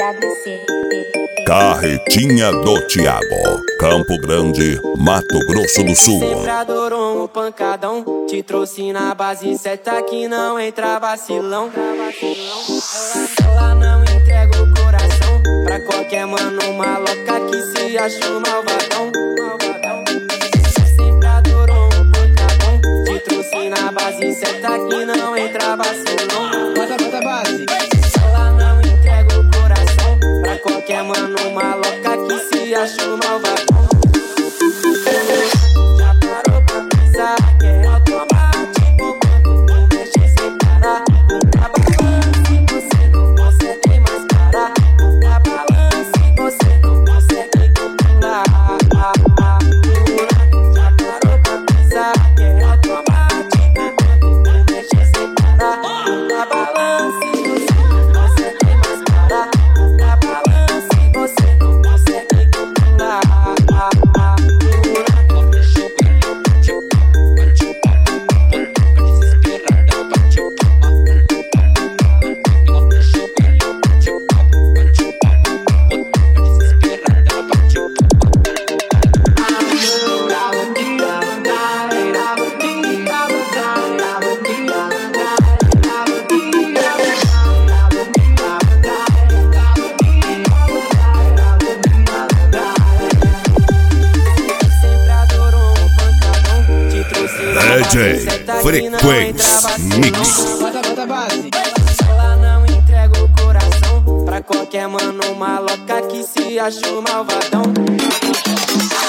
Carretinha do Thiago, Campo Grande, Mato Grosso do Sul. Sempre adorou um pancadão, te trouxe na base certa que não entra vacilão. Ela não entrega o coração pra qualquer mano maloca que se acha um malvadão. Sempre adorou um pancadão, te trouxe na base certa que não entra vacilão. Bota base. Ela não entrega o coração pra qualquer mano maloca que se acha um malvadão. Já parou pra pensar que é automático quando tu mexe sem parar? Nunca balance, você não consegue mais parar. Nunca balance, você não consegue controlar. Já parou pra pensar que é automático quando tu mexe sem parar? Nunca balance, você não consegue mais parar. Nunca balance, você não consegue controlar. DJ Frequência Mix. Bota base. Ela não entrega o coração pra qualquer mano maloca que se acha um malvadão.